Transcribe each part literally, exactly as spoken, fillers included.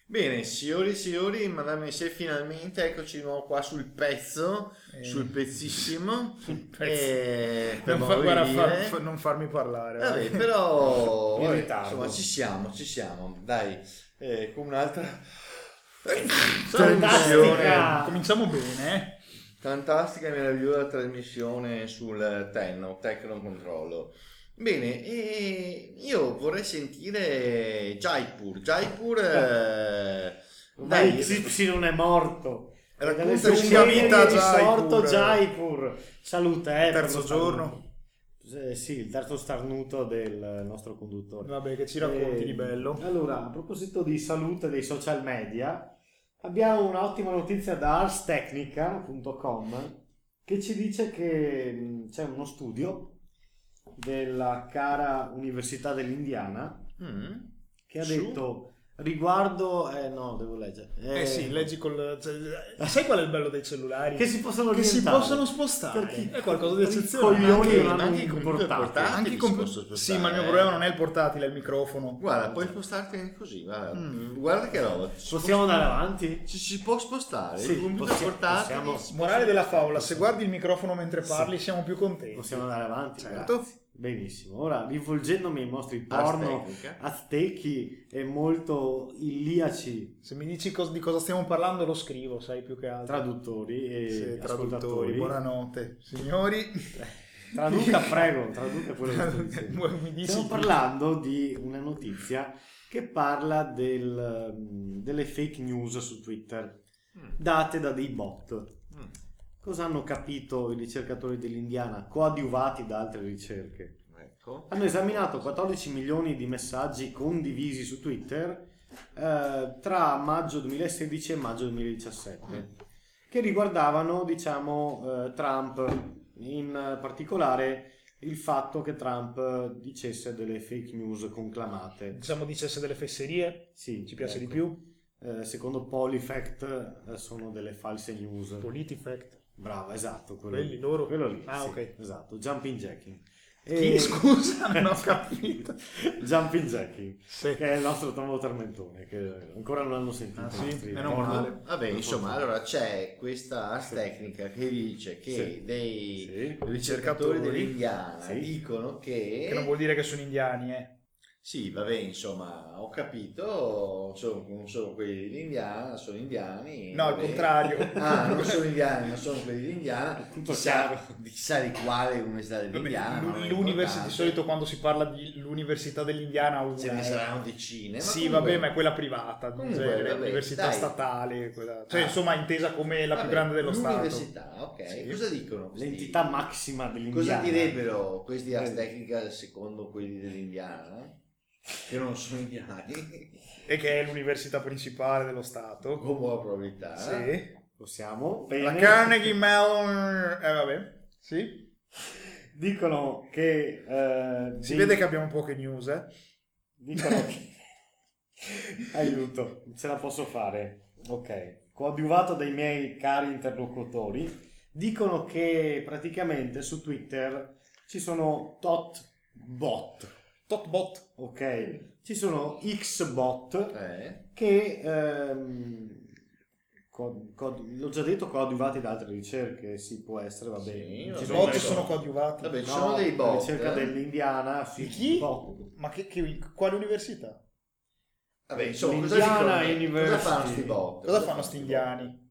Bene, signori e signori, madame e se finalmente eccoci di nuovo qua sul pezzo, Eh. sul pezzissimo. Sul pezzo. Eh, per Non, fa- modo di guarda, dire. fa- fa- non farmi parlare. Vabbè, vai. però In vabbè, ritardo. insomma ci siamo, ci siamo, dai, eh, con un'altra Fantastica! trasmissione Cominciamo bene, eh? fantastica e meravigliosa trasmissione sul Tenno, Tecno Controllo. Bene, e io vorrei sentire Jaipur. Jaipur, eh, Dai, dai, Zipsi non è morto. raccontaci Dalle lunga sue vita, di sorto Jaipur. Jaipur. Salute, eh, per Terzo lo giorno. starnuto. Eh, sì, il terzo starnuto del nostro conduttore. Vabbè, che ci racconti Eh, di bello. Allora, a proposito di salute dei social media, abbiamo un'ottima notizia da ars technica punto com che ci dice che mh, c'è uno studio della cara Università dell'Indiana Mm. che ha Su? detto riguardo eh no devo leggere Eh sì, leggi col... cioè, sai qual è il bello dei cellulari? che si possono Che si orientare. possono spostare. Perché È qualcosa di i eccezionale. coglioni Anche- non hanno anche i un computer portatile. portatili. Anche i si comp- possono spostare, Sì, ma il mio eh. problema non è il portatile, è il microfono. Guarda, puoi spostarti così, guarda, Mm. guarda che roba. Si Possiamo può- andare avanti? Ci si può spostare, Sì, il computer possiamo- portatile. possiamo- si Morale può- della favola, se guardi il microfono mentre Sì. parli siamo più contenti. Possiamo andare avanti? Certo. Grazie. Benissimo. Ora, rivolgendomi ai nostri Ars porno Technica. aztechi e molto illiaci Se mi dici cos- di cosa stiamo parlando lo scrivo, sai, più che altro. traduttori e Sì, traduttori, ascoltatori. buonanotte. Signori, Traduca, prego, traduca quello che sto dicendo. mi dici Stiamo tu. parlando di una notizia che parla del, mm, delle fake news su Twitter Mm. date da dei bot. Mm. Cosa hanno capito i ricercatori dell'Indiana, coadiuvati da altre ricerche? Ecco. Hanno esaminato quattordici milioni di messaggi condivisi su Twitter eh, tra maggio duemilasedici e maggio duemiladiciassette, che riguardavano, diciamo, eh, Trump, in particolare il fatto che Trump dicesse delle fake news conclamate. Diciamo dicesse delle fesserie, Sì, ci piace ecco. di più. Eh, secondo Polyfact eh, sono delle false news. Politifact. Bravo, esatto, quello Quelli lì. loro? Quello lì, Ah, sì, ok. esatto, jumping jacking. Chi, scusa, non ho capito. Jumping jacking, Sì. che è il nostro nuovo tormentone, che ancora non hanno sentito. Ah, i sì? nostri Meno porno. male. Vabbè, Per insomma, fortuna. allora c'è questa ars Sì. tecnica che dice che Sì. dei Sì. ricercatori Ricercatori. dell'Indiana Sì. dicono che... Che non vuol dire che sono indiani, eh. Sì, vabbè, insomma, ho capito, sono, non sono quelli dell'Indiana, sono indiani. No, al vabbè. contrario. Ah, non sono indiani, non sono quelli dell'Indiana. Tutto Chissà, chiaro. chissà di quale università Vabbè, dell'Indiana. non è l'università, di importante. solito quando si parla di l'università dell'Indiana una, Ce ne eh. saranno decine. ma Sì, comunque- vabbè, ma è quella privata, Comunque, cioè, vabbè, l'università dai. statale, quella- cioè Ah. insomma intesa come la Vabbè, più grande dello Stato. l'università, ok. Sì. Cosa dicono? questi- L'entità massima Cosa dell'Indiana. direbbero questi ars Eh. tecnica secondo quelli dell'Indiana? Che non sono indiani, E che è l'università principale dello Stato. con buona probabilità. Sì. Possiamo? La Bene. Carnegie Mellon... Eh vabbè, sì. Dicono che... eh, Si dei- vede che abbiamo poche news, eh. Dicono che... Aiuto, ce la posso fare. Ok. Coadiuvato dai miei cari interlocutori, dicono che praticamente su Twitter ci sono tot bot. Totbot. Ok. Ci sono X bot Eh? che... ehm, co- co- l'ho già detto, coadiuvati da altre ricerche, sì, può essere, va Sì, bene. vabbè. Ci I sono bot dei- sono coadiuvati. Vabbè, ci No, sono dei la bot. ricerca eh? dell'Indiana, sì, Di chi? bot. Ma che, che- quale università? Vabbè, insomma, cosa, L'Indiana dicono? University. Cosa fanno sti bot? Cosa fanno sti indiani?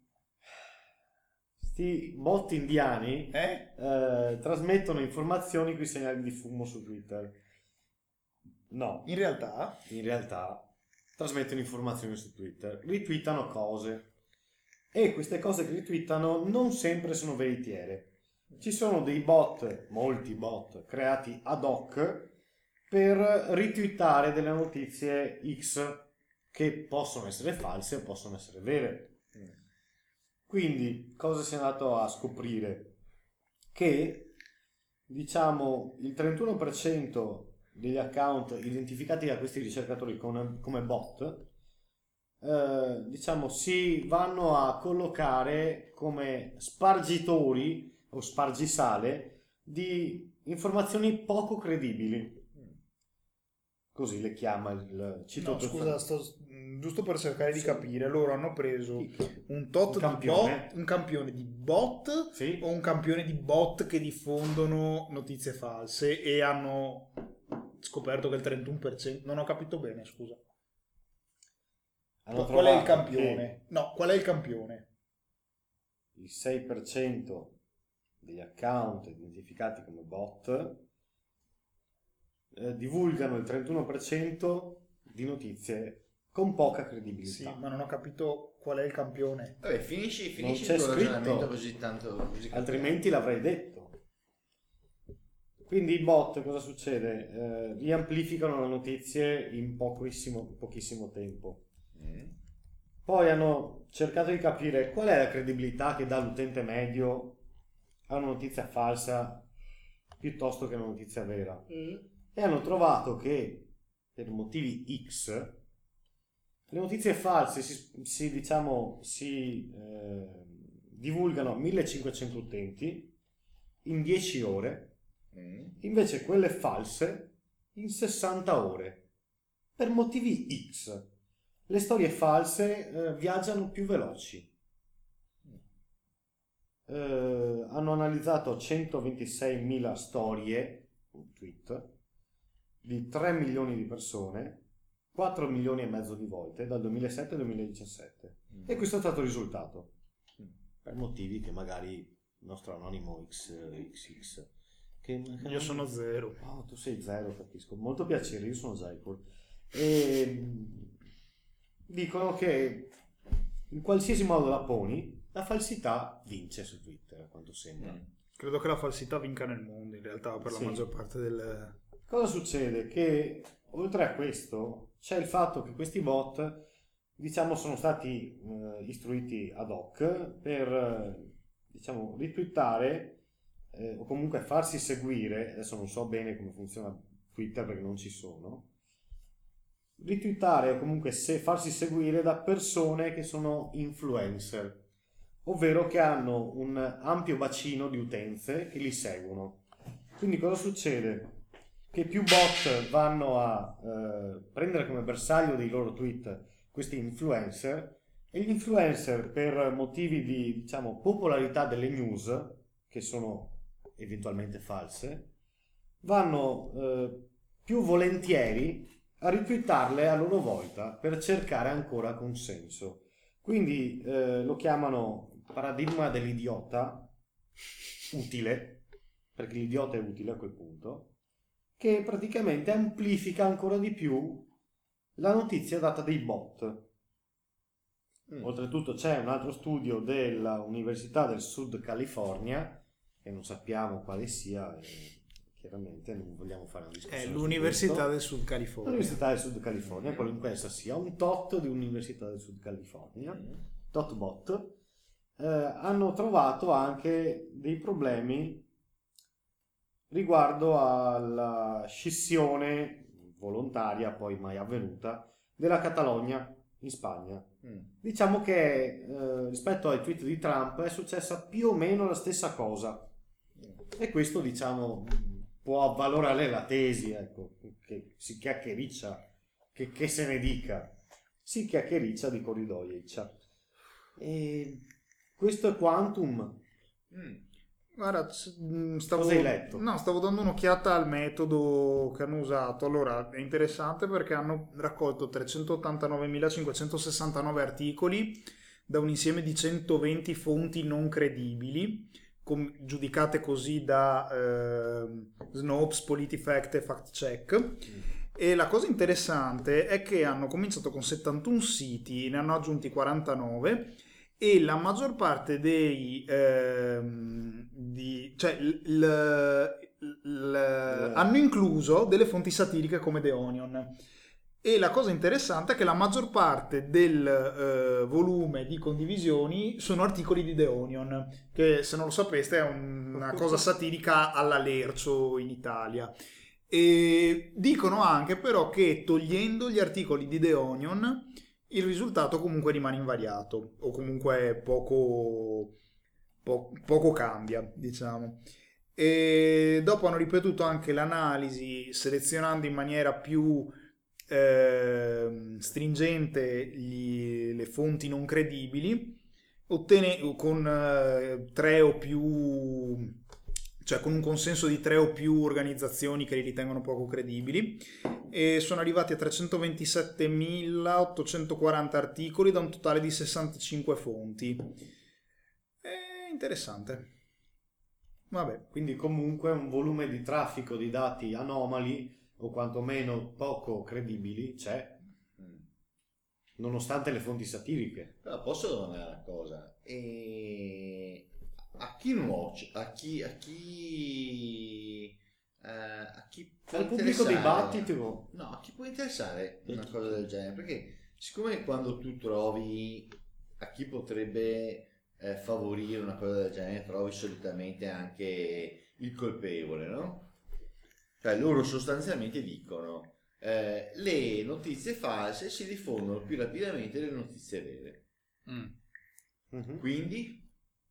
Sti bot indiani Eh? eh, trasmettono informazioni con i segnali di fumo su Twitter. No, In realtà... in realtà trasmettono informazioni su Twitter, ritwittano cose e queste cose che ritwittano non sempre sono veritiere. Ci sono dei bot, molti bot creati ad hoc per ritwittare delle notizie X che possono essere false o possono essere vere. Quindi cosa si è andato a scoprire? Che diciamo il trentuno per cento degli account identificati da questi ricercatori come, come bot eh, diciamo si vanno a collocare come spargitori o spargisale di informazioni poco credibili. così le chiama il cito No, per- scusa, sto, giusto per cercare di Sì. capire, loro hanno preso un tot Un di campione. bot, un campione di bot Sì. o un campione di bot che diffondono notizie false e hanno scoperto che il trentuno per cento, non ho capito bene, scusa. Hanno Qual è il trovato campione? No, qual è il campione? che il sei per cento degli account identificati come bot eh, divulgano il trentuno per cento di notizie con poca Sì, credibilità. ma non ho capito qual è il campione. Vabbè, finisci, finisci c'è il tuo scritto. ragionamento così tanto. Così Altrimenti l'avrei detto. Quindi i bot cosa succede? Eh, riamplificano le notizie in pochissimo, pochissimo tempo. Mm. Poi hanno cercato di capire qual è la credibilità che dà l'utente medio a una notizia falsa piuttosto che una notizia vera. E hanno trovato che per motivi X le notizie false si, si, diciamo, si eh, divulgano a millecinquecento utenti in dieci ore, Mm. invece quelle false in sessanta ore. Per motivi X. Le storie false eh, viaggiano più veloci. Eh, hanno analizzato centoventiseimila storie, un tweet, di tre milioni di persone, quattro milioni e mezzo di volte dal duemilasette al duemiladiciassette. Mm. E questo è stato il risultato. Mm. Per motivi che magari il nostro anonimo X, XX. Che Io sono zero. Oh, tu sei zero, capisco. Molto piacere, io sono Jaipur. E dicono che in qualsiasi modo la poni, la falsità vince su Twitter, a quanto sembra. Mm. Credo che la falsità vinca nel mondo, in realtà, per Sì. la maggior parte del... Cosa succede? Che oltre a questo c'è il fatto che questi bot, diciamo, sono stati eh, istruiti ad hoc per, eh, diciamo, ritwittare eh, o comunque farsi seguire. Adesso non so bene come funziona Twitter perché non ci sono. Ritwittare o comunque se farsi seguire da persone che sono influencer, ovvero che hanno un ampio bacino di utenze che li seguono. Quindi cosa succede? Che più bot vanno a eh, prendere come bersaglio dei loro tweet questi influencer, e gli influencer, per motivi di, diciamo, popolarità delle news, che sono eventualmente false, vanno eh, più volentieri a ritwittarle a loro volta per cercare ancora consenso. Quindi eh, lo chiamano paradigma dell'idiota utile, perché l'idiota è utile a quel punto, che praticamente amplifica ancora di più la notizia data dai bot. Mm. Oltretutto c'è un altro studio della Università del Sud California, che non sappiamo quale sia, e chiaramente non vogliamo fare una discussione È su l'Università questo. del Sud California. L'Università del Sud California, qualunque essa sia, un tot di Università del Sud California, Mm. tot bot, eh, hanno trovato anche dei problemi riguardo alla scissione volontaria, poi mai avvenuta, della Catalogna in Spagna. Mm. Diciamo che eh, rispetto ai tweet di Trump è successa più o meno la stessa cosa, e questo, diciamo, può avvalorare la tesi, ecco, che si chiacchiericcia, che, che se ne dica, si chiacchiericcia di corridoieccia. E questo è Quantum. Mm. Guarda, s- mh, stavo, Cosa hai letto? No, stavo dando un'occhiata al metodo che hanno usato. Allora, è interessante perché hanno raccolto trecentottantanovemilacinquecentosessantanove articoli da un insieme di centoventi fonti non credibili, com- giudicate così da eh, Snopes, PolitiFact e FactCheck. E la cosa interessante è che hanno cominciato con settantuno siti, ne hanno aggiunti quarantanove, e la maggior parte dei ehm, di, cioè l, l- l- hanno incluso delle fonti satiriche come The Onion. E la cosa interessante è che la maggior parte del eh, volume di condivisioni sono articoli di The Onion, che, se non lo sapeste, è un- una cosa satirica alla Lercio in Italia. E dicono anche però che togliendo gli articoli di The Onion il risultato comunque rimane invariato, o comunque poco, po- poco cambia, diciamo. E dopo hanno ripetuto anche l'analisi selezionando in maniera più eh, stringente gli- le fonti non credibili, ottene con eh, tre o più, cioè con un consenso di tre o più organizzazioni che li ritengono poco credibili, e sono arrivati a trecentoventisettemilaottocentoquaranta articoli da un totale di sessantacinque fonti. È interessante. Vabbè. Quindi comunque un volume di traffico di dati anomali o quantomeno poco credibili c'è, nonostante le fonti satiriche. Però posso domandare una cosa? E... A chi nuoce? A chi... A chi... eh, a chi può Al pubblico interessare- dibattito. No, a chi può interessare una cosa del genere? Perché siccome quando tu trovi a chi potrebbe eh, favorire una cosa del genere, trovi solitamente anche il colpevole, no? Cioè loro sostanzialmente dicono eh, le notizie false si diffondono più rapidamente delle notizie vere. Mhm. Quindi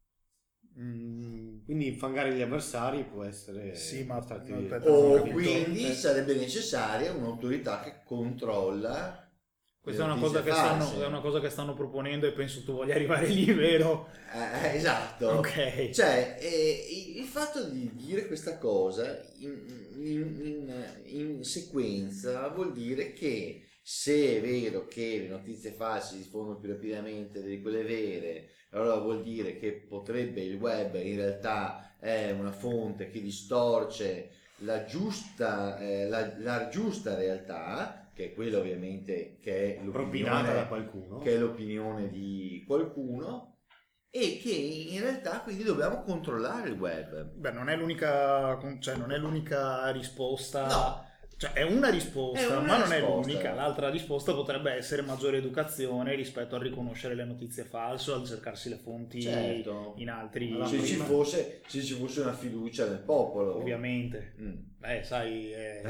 Mm, quindi infangare gli avversari può essere Sì, ma- stati- ma aspetta, non ho o capito. quindi Eh, sarebbe necessaria un'autorità che controlla Questa è le una, cosa notizie che stanno, false. è una cosa che stanno proponendo e penso tu voglia arrivare lì, vero? Eh, esatto. Ok. Cioè, eh, il fatto di dire questa cosa in, in- in- in sequenza vuol dire che se è vero che le notizie false si diffondono più rapidamente di quelle vere, allora vuol dire che potrebbe il web in realtà è una fonte che distorce la giusta, eh, la, la giusta realtà, che è quella ovviamente che è propinata da l'opinione, qualcuno. che è l'opinione di qualcuno, e che in realtà quindi dobbiamo controllare il web. Beh, non è l'unica, cioè non è l'unica risposta. No. Cioè è una risposta, È una ma non è risposta. l'unica. L'altra risposta potrebbe essere maggiore educazione rispetto a riconoscere le notizie false o al cercarsi le fonti Certo. in altri. Allora, Se ci, prima- fosse, se ci fosse una fiducia nel popolo. Ovviamente. Mm. Beh, sai, eh,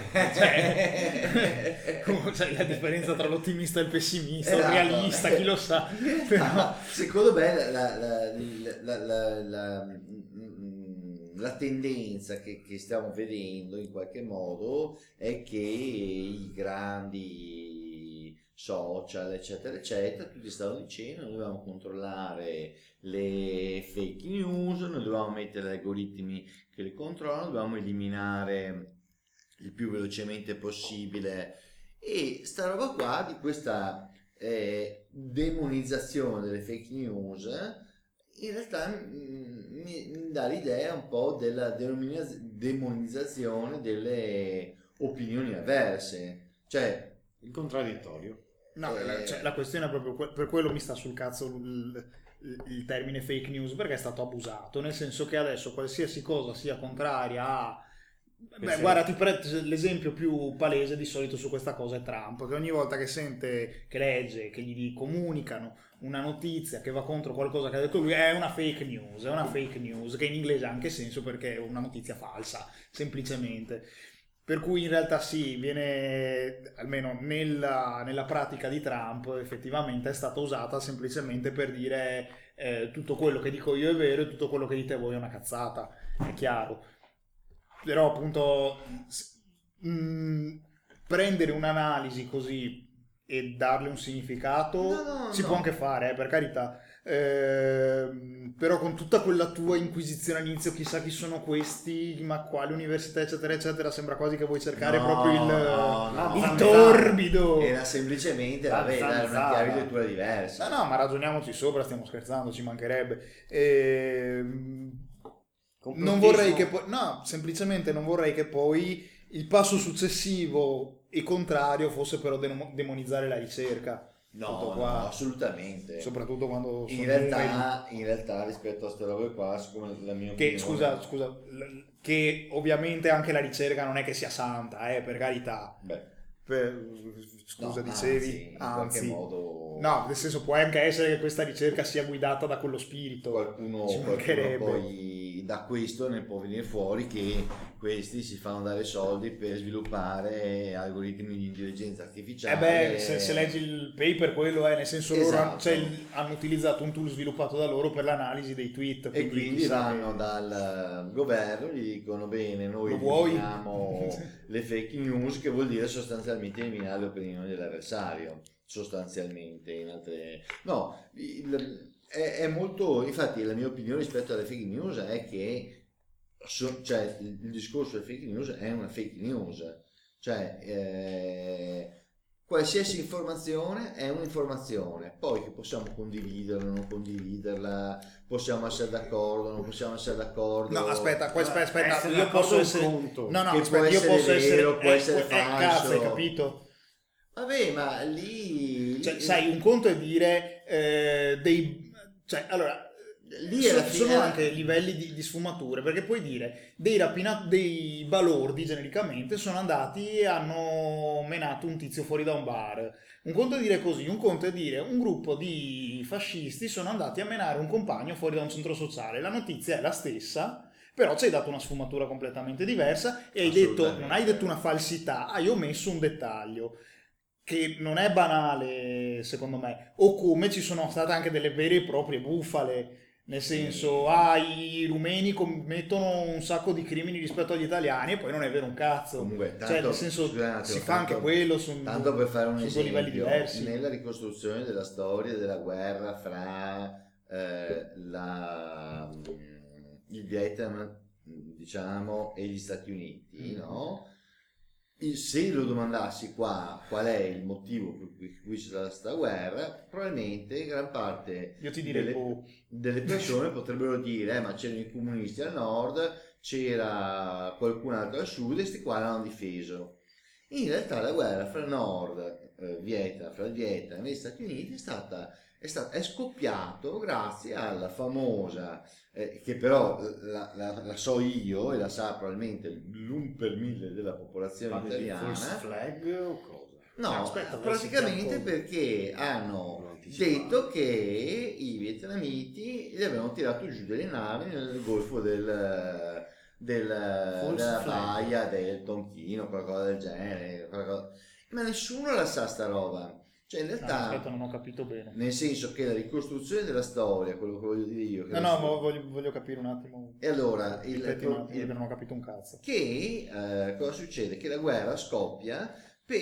cioè, cioè, la differenza tra l'ottimista e il pessimista, il Esatto. realista, chi lo sa. Però, Ah, secondo me la, la, la, la, la, la, la tendenza che, che stiamo vedendo in qualche modo è che i grandi social eccetera eccetera tutti stanno dicendo noi dobbiamo controllare le fake news, noi dobbiamo mettere algoritmi che le controllano, dobbiamo eliminare il più velocemente possibile, e sta roba qua di questa eh, demonizzazione delle fake news in realtà mm, mi, mi dà l'idea un po' della denomina- demonizzazione delle opinioni avverse, cioè Il contraddittorio. no, Eh. la, cioè, la questione è proprio que- per quello mi sta sul cazzo il, il- il termine fake news, perché è stato abusato, nel senso che adesso qualsiasi cosa sia contraria a... Beh, sì. guarda, ti prendo l'esempio più palese di solito su questa cosa è Trump, che ogni volta che sente, che legge, che gli comunicano una notizia che va contro qualcosa che ha detto lui, è una fake news, è una fake news, che in inglese ha anche senso perché è una notizia falsa, semplicemente. Per cui in realtà sì, viene, almeno nella, nella pratica di Trump, effettivamente è stata usata semplicemente per dire eh, tutto quello che dico io è vero e tutto quello che dite voi è una cazzata, è chiaro. Però appunto s- mh, prendere un'analisi così e darle un significato No, no, si no. può anche fare, eh, per carità. Ehm, però con tutta quella tua inquisizione all'inizio, chissà chi sono questi, ma quali università eccetera eccetera, sembra quasi che vuoi cercare No, proprio il, no, no, il no. torbido. era semplicemente La vabbè, dare una zanzara. chiave di lettura diversa. No, no, ma ragioniamoci sopra, stiamo scherzando, ci mancherebbe. Ehm, non vorrei che poi, no, semplicemente non vorrei che poi il passo successivo e contrario fosse però demo- demonizzare la ricerca. No, Tutto no, qua. assolutamente. Soprattutto quando sono In realtà, in realtà rispetto a queste robe qua, siccome la mia che opinione- scusa, scusa, l- che ovviamente anche la ricerca non è che sia santa, eh, per carità. Beh, Per- scusa, no, dicevi, anzi, in qualche anzi. modo No, nel senso può anche essere che questa ricerca sia guidata da quello spirito. qualcuno, Ci qualcuno mancherebbe. poi da questo ne può venire fuori che questi si fanno dare soldi per sviluppare algoritmi di intelligenza artificiale. Eh beh, se, se leggi il paper, quello è, nel senso loro Esatto. hanno, cioè, il- hanno utilizzato un tool sviluppato da loro per l'analisi dei tweet. E Quindi, quindi chissà vanno che- dal governo, gli dicono bene, noi Lo vuoi? eliminiamo le fake news, che vuol dire sostanzialmente eliminare le opinioni dell'avversario, sostanzialmente in altre... No, il- è, è molto... Infatti la mia opinione rispetto alle fake news è che so- cioè, il, il discorso delle fake news è una fake news, cioè eh, qualsiasi informazione è un'informazione, poi che possiamo condividerla, non condividerla, possiamo essere d'accordo, non possiamo essere d'accordo. No, aspetta, poi aspetta, aspetta, Essere io d'accordo posso è un essere... conto. No, no, Che aspetta, può io essere posso essere... vero, può eh, essere eh, falso. cazzo, hai capito? Vabbè, ma lì... Cioè, lì- sai, un conto è dire eh, dei... Cioè, allora... Lì so- alla sono fine- anche livelli di, di sfumature, perché puoi dire dei, rapina- dei balordi genericamente sono andati e hanno menato un tizio fuori da un bar. Un conto è dire così, un conto è dire un gruppo di fascisti sono andati a menare un compagno fuori da un centro sociale. La notizia è la stessa, però ci hai dato una sfumatura completamente diversa e hai detto, Assolutamente. non hai detto una falsità, hai omesso un dettaglio che non è banale secondo me, o come ci sono state anche delle vere e proprie bufale. Nel senso, ah, i rumeni commettono un sacco di crimini rispetto agli italiani e poi non è vero un cazzo. Comunque, tanto, Cioè, nel senso, scusa un attimo, si fa anche tanto- quello su, Tanto per fare un su due esempio, livelli diversi. nella ricostruzione della storia della guerra fra eh, la, il Vietnam, diciamo, e gli Stati Uniti, Mm. no? Il- Se lo domandassi qua qual è il motivo per cui, per cui c'è stata questa guerra, probabilmente gran parte Io ti direi, delle, boh, delle persone potrebbero dire eh, ma c'erano i comunisti al nord, c'era qualcun altro al sud e questi qua l'hanno difeso. In realtà la guerra fra il nord, eh, Vietnam, fra il Vietnam e gli Stati Uniti è stata è, stata, è scoppiato grazie alla famosa eh, che però la, la, la so io e la sa probabilmente l'un per mille della popolazione Parli di italiana. false flag o cosa? No, No, aspetta, praticamente adesso perché Non hanno anticipato. detto che i vietnamiti gli avevano tirato giù delle navi nel golfo del, del, della flag. baia del Tonchino, qualcosa del genere, qualcosa- ma nessuno la sa sta roba. Cioè in no, realtà, aspetta, non ho capito bene. nel senso che la ricostruzione della storia, quello che voglio dire io, che No, la no, sto- ma voglio, voglio capire un attimo. e allora il, Ripeti un attimo, il- perché non ho capito un cazzo. che eh, cosa succede? Che la guerra scoppia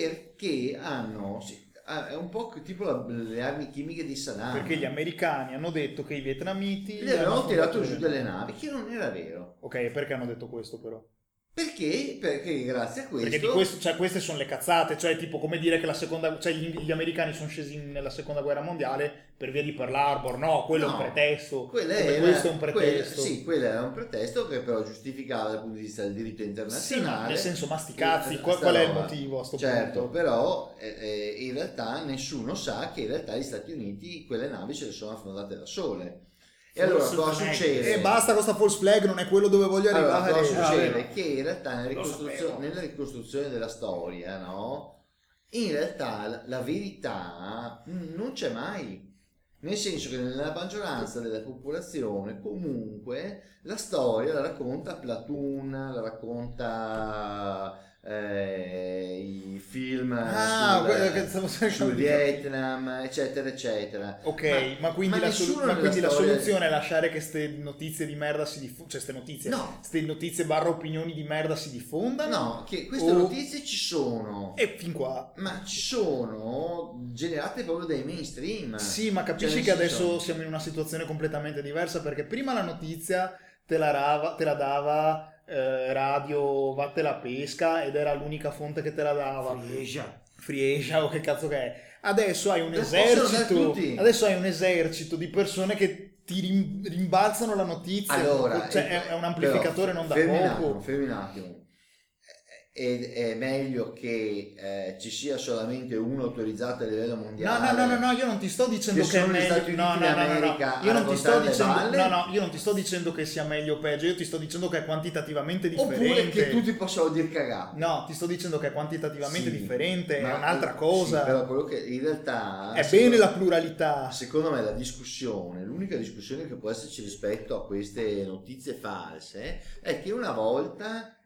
perché hanno sì, ah, è un po' tipo la- le armi chimiche di Saddam, Perché gli americani hanno detto che i vietnamiti gli avevano hanno tirato fondato giù le- delle navi, che non era vero. Ok, perché hanno detto questo però? Perché? Perché grazie a questo, Perché di questo, cioè, queste sono le cazzate, cioè tipo come dire che la seconda, cioè gli, gli americani sono scesi nella seconda guerra mondiale per via di Pearl Harbor, no, quello è No, un pretesto, quella come era- questo è un quella- pretesto. sì, quello era un pretesto che però giustificava dal punto di vista del diritto Sì, internazionale. ma nel senso, ma sti cazzi, Eh, qual, sta qual è il roba. motivo a sto Certo, punto? però eh, eh, in realtà nessuno sa che in realtà gli Stati Uniti quelle navi se le sono affondate da sole. E allora False cosa flag. succede? E basta con sta false flag, non è quello dove voglio Allora, arrivare. cosa Ah, succede? vero. Che in realtà nella Lo ricostruzione, sapevo. nella ricostruzione della storia, no? In realtà la- la verità mm, non c'è mai. Nel senso che nella maggioranza della popolazione comunque la storia la racconta Platoon, la racconta eh, i film Ah, sul, quello che stavo sul cercando di Vietnam, eccetera, eccetera. Ok, ma, quindi, ma la, solu- nessuno ma nella quindi la storia- soluzione è lasciare che ste notizie di merda si diffondano, cioè ste notizie, No. ste notizie barra opinioni di merda si diffondano? No, che queste O- notizie ci sono. E fin qua. Ma ci sono generate proprio dai mainstream. Sì, ma capisci Cioè, che nel adesso senso- siamo in una situazione completamente diversa perché prima la notizia te la, rava- te la dava eh, Radio Vatte la Pesca ed era l'unica fonte che te la dava. Friesia. Friesia o che cazzo che è. Adesso hai un La possono dare esercito. tutti. Adesso hai un esercito di persone che ti rim- rimbalzano la notizia. Allora, Cioè, il- è, è un amplificatore però, non da fermi un poco. attimo, fermi un attimo. È, è meglio che eh, ci sia solamente uno autorizzato a livello No, mondiale. no, no, no, no, io non ti sto dicendo Che che, è sono gli meglio. Stati Uniti No, no, no, no, no. d'America Io a non ti sto raccontare le dicendo. balle? No, no, io non ti sto dicendo che sia meglio o peggio, io ti sto dicendo che è quantitativamente differente. Oppure che tutti possono dire cagate. No, ti sto dicendo che è quantitativamente Sì, differente, è ma- un'altra sì, cosa. però quello che in realtà È secondo- bene la pluralità. Secondo me la discussione, l'unica discussione che può esserci rispetto a queste notizie false è che una volta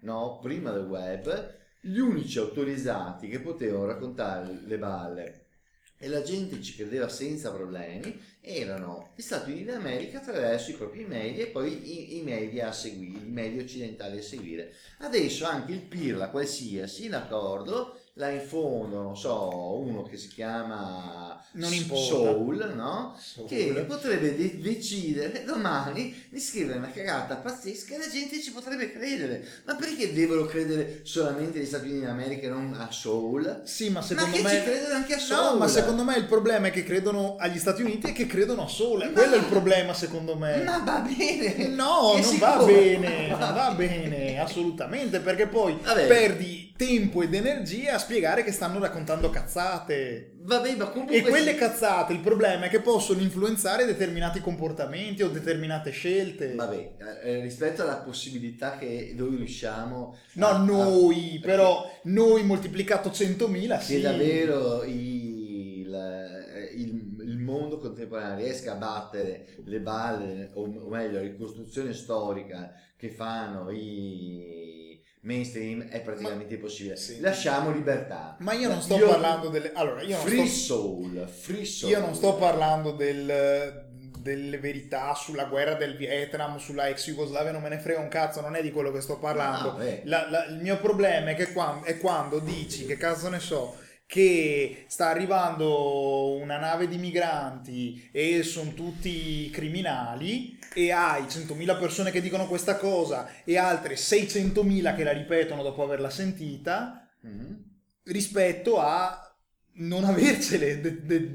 no, prima del web, gli unici autorizzati che potevano raccontare le balle e la gente ci credeva senza problemi erano gli Stati Uniti d'America attraverso i propri media e poi i, i media a seguire, i media occidentali a seguire. Adesso anche il pirla qualsiasi, d'accordo, là in fondo, non so, uno che si chiama non importa. Soul, no? Soul. Che potrebbe de- decidere domani di scrivere una cagata pazzesca e la gente ci potrebbe credere. Ma perché devono credere solamente agli Stati Uniti d'America e non a Soul? Sì, ma secondo ma me che ci credono anche a Soul. No, ma secondo me il problema è che credono agli Stati Uniti e che credono a Soul. Ma... quello è il problema, secondo me. Ma va bene. No, È non sicuro. va bene, non va bene, assolutamente, perché poi Vabbè. perdi tempo ed energia a spiegare che stanno raccontando cazzate. Vabbè, ma comunque E quelle sì. cazzate, il problema è che possono influenzare determinati comportamenti o determinate scelte. Vabbè, eh, rispetto alla possibilità che noi riusciamo No, a- noi, a- però noi moltiplicato centomila, che sì. davvero il, il, il mondo contemporaneo riesca a battere le balle, o, o meglio la ricostruzione storica che fanno i mainstream è praticamente impossibile. sì. Lasciamo libertà. Ma io non sto Io- parlando delle... Allora, io non free sto... soul, free soul. Io non sto parlando del, delle verità sulla guerra del Vietnam, sulla ex Jugoslavia, non me ne frega un cazzo, non è di quello che sto parlando. Ah, beh. La- la- il mio problema è che quando, è quando dici, che cazzo ne so, che sta arrivando una nave di migranti e sono tutti criminali e hai centomila persone che dicono questa cosa e altre seicentomila che la ripetono dopo averla sentita, Mhm. rispetto a non avercele de- de-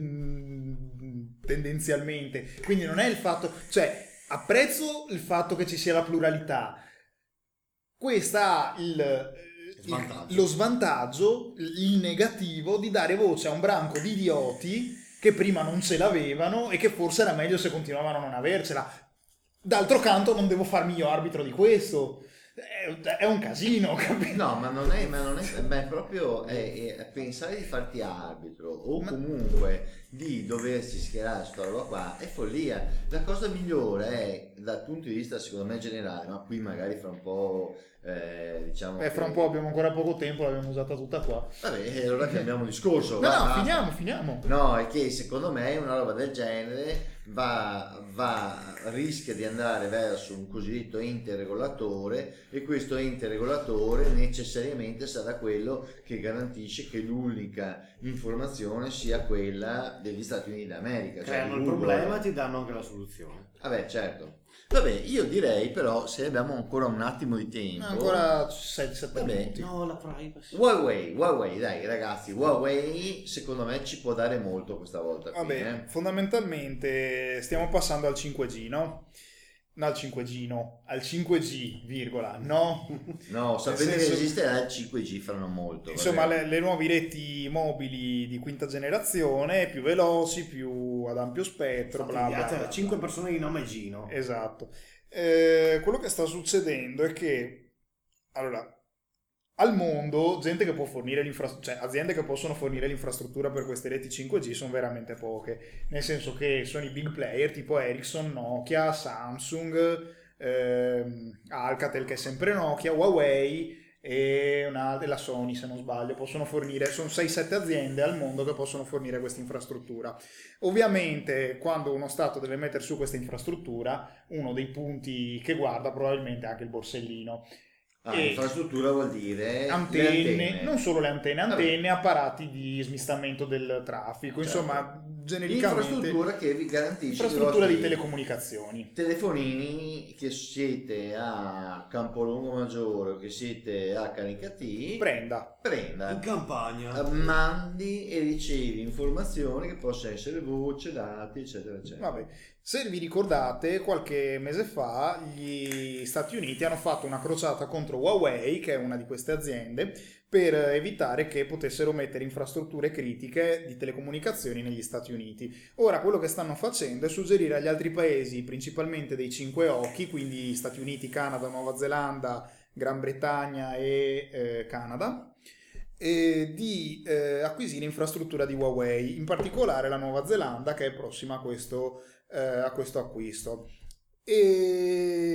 tendenzialmente. Quindi non è il fatto, cioè apprezzo il fatto che ci sia la pluralità, questa ha il, Svantaggio. il- lo svantaggio, il negativo di dare voce a un branco di idioti che prima non ce l'avevano e che forse era meglio se continuavano a non avercela. D'altro canto non devo farmi io arbitro di questo, è, è un casino, capito? No, ma non è, ma non è, ma è proprio è, è pensare di farti arbitro o Ma- comunque di doversi schierare su questa roba qua è follia. La cosa migliore è dal punto di vista secondo me generale, ma qui magari fra un po' eh, diciamo Eh, fra un che- po' abbiamo ancora poco tempo, l'abbiamo usata tutta qua. vabbè, allora cambiamo discorso. No, va, no, va. finiamo, finiamo. No, è che secondo me una roba del genere va, va, rischia di andare verso un cosiddetto ente regolatore e questo ente regolatore necessariamente sarà quello che garantisce che l'unica informazione sia quella degli Stati Uniti d'America. cioè Creano il Google. problema e ti danno anche la soluzione. Vabbè, certo. Vabbè, io direi però se abbiamo ancora un attimo di tempo. Ancora sei sette Vabbè. minuti. No, la privacy. Huawei, Huawei, dai ragazzi, Huawei secondo me ci può dare molto questa volta qui, Vabbè, eh. fondamentalmente stiamo passando al cinque G, no? No, al cinque G, no. Al cinque G, virgola, no? No, sapete senso- che esisterà il cinque G faranno molto. Insomma, vabbè. le, le nuove reti mobili di quinta generazione, più veloci, più ad ampio spettro, bla bla, Inviate bla, a bla. cinque persone di nome Gino. Esatto. Eh, quello che sta succedendo è che, allora, al mondo, gente che può fornire l'infrastruttura, cioè aziende che possono fornire l'infrastruttura per queste reti cinque G sono veramente poche, nel senso che sono i big player tipo Ericsson, Nokia, Samsung, ehm, Alcatel che è sempre Nokia, Huawei e, una, e la Sony se non sbaglio, possono fornire, sono sei sette aziende al mondo che possono fornire questa infrastruttura. Ovviamente quando uno Stato deve mettere su questa infrastruttura, uno dei punti che guarda probabilmente è anche il borsellino. Ah, e- infrastruttura vuol dire Antenne, le antenne. non solo le antenne, Vabbè. antenne, apparati di smistamento del traffico, Certo. insomma, genericamente Infrastruttura che vi garantisce infrastruttura i di vostri telecomunicazioni. telefonini che siete a Campolongo Maggiore o che siete a Caricati, Prenda. prenda, In campagna. mandi e ricevi informazioni che possono essere voce, dati, eccetera, eccetera. Vabbè. Se vi ricordate, qualche mese fa gli Stati Uniti hanno fatto una crociata contro Huawei, che è una di queste aziende, per evitare che potessero mettere infrastrutture critiche di telecomunicazioni negli Stati Uniti. Ora quello che stanno facendo è suggerire agli altri paesi, principalmente dei cinque occhi, quindi Stati Uniti, Canada, Nuova Zelanda, Gran Bretagna e eh, Canada, eh, di eh, acquisire infrastruttura di Huawei, in particolare la Nuova Zelanda che è prossima a questo, eh, a questo acquisto. E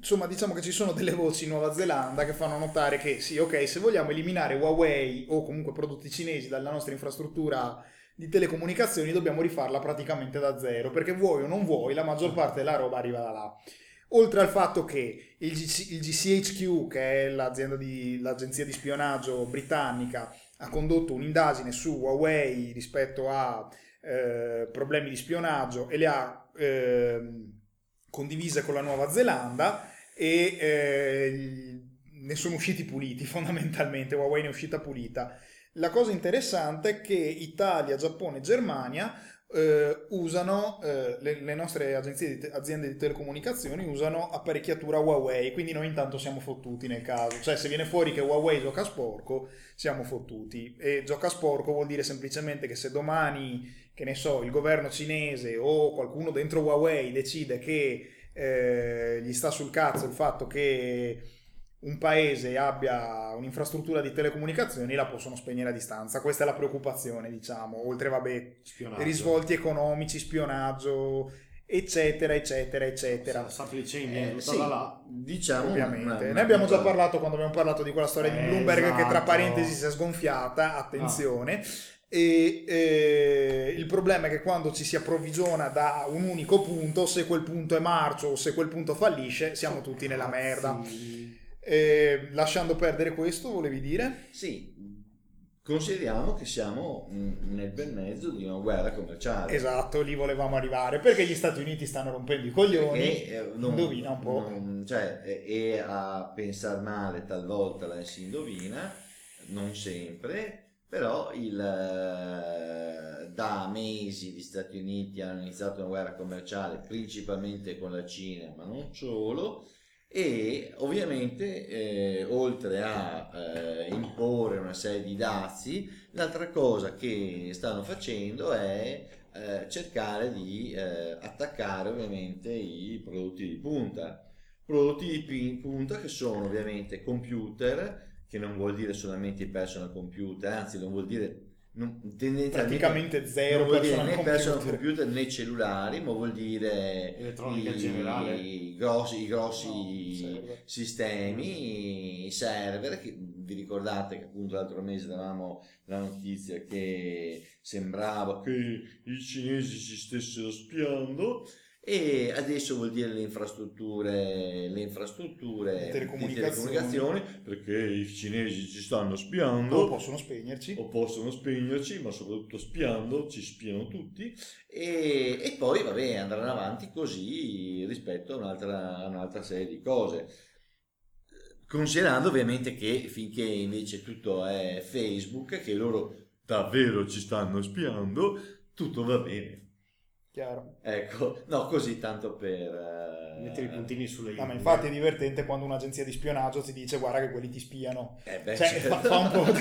insomma, diciamo che ci sono delle voci in Nuova Zelanda che fanno notare che sì, ok, se vogliamo eliminare Huawei o comunque prodotti cinesi dalla nostra infrastruttura di telecomunicazioni, dobbiamo rifarla praticamente da zero, perché vuoi o non vuoi, la maggior parte della roba arriva da là. Oltre al fatto che il, G C, il G C H Q, che è l'azienda di, l'agenzia di spionaggio britannica, ha condotto un'indagine su Huawei rispetto a eh, problemi di spionaggio e le ha eh, condivise con la Nuova Zelanda, e eh, ne sono usciti puliti fondamentalmente. Huawei ne è uscita pulita. La cosa interessante è che Italia, Giappone e Germania eh, usano, eh, le, le nostre agenzie di, aziende di telecomunicazioni usano apparecchiatura Huawei, quindi noi intanto siamo fottuti nel caso. Cioè, se viene fuori che Huawei gioca sporco, siamo fottuti. E gioca sporco vuol dire semplicemente che se domani, che ne so, il governo cinese o qualcuno dentro Huawei decide che eh, gli sta sul cazzo il fatto che un paese abbia un'infrastruttura di telecomunicazioni, la possono spegnere a distanza. Questa è la preoccupazione, diciamo, oltre, vabbè, Spionaggio. risvolti economici, spionaggio, eccetera, eccetera, eccetera. Supply chain viene Eh, tutta sì, da là. diciamo Ovviamente. una- una- Ne abbiamo già una- parlato quando abbiamo parlato di quella storia di Eh, Bloomberg che tra esatto. parentesi si è sgonfiata, attenzione. E eh, il problema è che quando ci si approvvigiona da un unico punto, se quel punto è marcio o se quel punto fallisce, siamo tutti nella merda. Sì. Eh, lasciando perdere questo, volevi dire? Sì, consideriamo che siamo mm, nel bel mezzo di una guerra commerciale. Esatto, lì volevamo arrivare, perché gli Stati Uniti stanno rompendo i coglioni. E, eh, non- Indovina un po'. non- cioè, e, e a pensare male talvolta la si indovina, non sempre, però il, eh, da mesi gli Stati Uniti hanno iniziato una guerra commerciale principalmente con la Cina, ma non solo, e ovviamente eh, oltre a eh, imporre una serie di dazi, l'altra cosa che stanno facendo è eh, cercare di eh, attaccare ovviamente i prodotti di punta. Prodotti di pi- punta che sono ovviamente computer, che non vuol dire solamente i personal computer, anzi non vuol dire non, tendenzialmente Praticamente zero non vuol dire personal né personal computer. computer né cellulari, ma vuol dire Elettronica i, generale. i grossi, i grossi No, server. sistemi, i server, che vi ricordate che appunto l'altro mese davamo la notizia che sembrava che i cinesi ci stessero spiando, e adesso vuol dire le infrastrutture, le infrastrutture Telecomunicazioni. di telecomunicazioni, perché i cinesi ci stanno spiando O possono spegnerci. o possono spegnerci, ma soprattutto spiando, ci spiano tutti, e, e poi vabbè andranno avanti così rispetto a un'altra, a un'altra serie di cose, considerando ovviamente che finché invece tutto è Facebook, che loro davvero ci stanno spiando, tutto va bene. Chiaro. Ecco, no, così tanto per eh, Mettere i puntini sulle i. No, ma infatti è divertente quando un'agenzia di spionaggio ti dice guarda che quelli ti spiano. eh beh, Cioè, certo. fa, fa un po',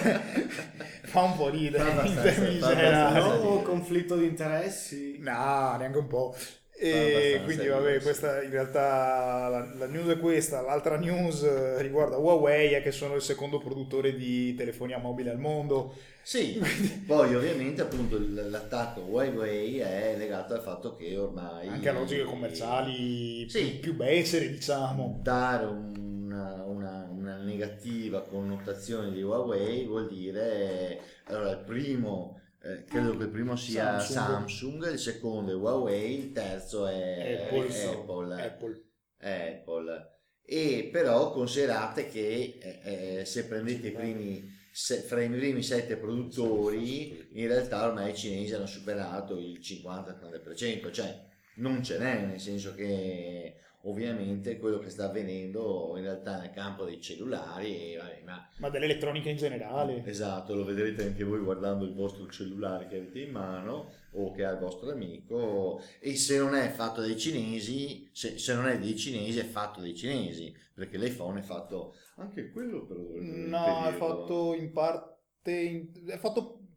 fa un po' ridere Fa in abbastanza- termini fa generali. abbastanza- No, conflitto di interessi. No, neanche un po'. Fa E abbastanza quindi ridere, vabbè, sì. questa in realtà la, la news è questa. L'altra news eh, riguarda Huawei, è che sono il secondo produttore di telefonia mobile al mondo. Sì, poi ovviamente appunto l- l'attacco Huawei è legato al fatto che ormai Anche a logiche commerciali Sì. più, più becere, diciamo. dare una, una- una negativa connotazione di Huawei vuol dire, allora il primo eh, credo che il primo sia Samsung. Samsung, il secondo è Huawei, il terzo è Apple. è Apple. Apple. È Apple. E però considerate che eh, eh, se prendete i primi se- fra i primi sette produttori, in realtà ormai i cinesi hanno superato il cinquanta ottanta per cento, cioè non ce n'è, nel senso che ovviamente quello che sta avvenendo in realtà nel campo dei cellulari, vabbè, ma Ma dell'elettronica in generale. esatto, lo vedrete anche voi guardando il vostro cellulare che avete in mano o che ha il vostro amico, e se non è fatto dai cinesi, se, se non è dei cinesi è fatto dai cinesi, perché l'iPhone è fatto anche quello però dovrebbe No, è impedirlo. fatto in parte in- è fatto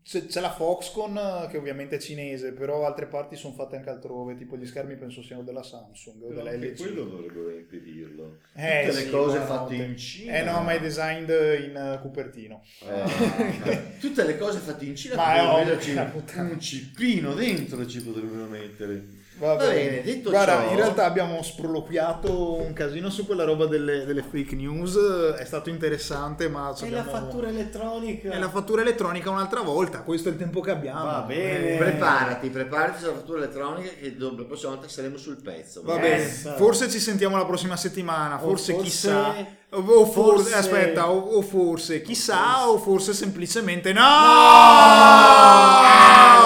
c'è, c'è la Foxconn che ovviamente è cinese, però altre parti sono fatte anche altrove, tipo gli schermi penso siano della Samsung o Però della anche L G. quello dovrebbero impedirlo. Eh, Tutte sì, le cose buonanotte. fatte in Cina. Eh no, ma è designed in uh, Cupertino. Eh, tutte le cose fatte in Cina Ma è potrebbero ovvio, metterci la puttana. un cippino dentro, ci potrebbero mettere. Va Va bene. bene, detto Guarda, ciò- in realtà abbiamo sproloquiato un casino su quella roba delle, delle fake news, è stato interessante, ma E la abbiamo- fattura elettronica. e la fattura elettronica un'altra volta, questo è il tempo che abbiamo. Va bene. Eh, Preparati, preparati sulla fattura elettronica che dopo la prossima volta saremo sul pezzo. Va Yes. bene, forse ci sentiamo la prossima settimana, O forse, forse- chissà, o, o forse, forse- aspetta, o, o forse chissà, forse- o forse semplicemente no!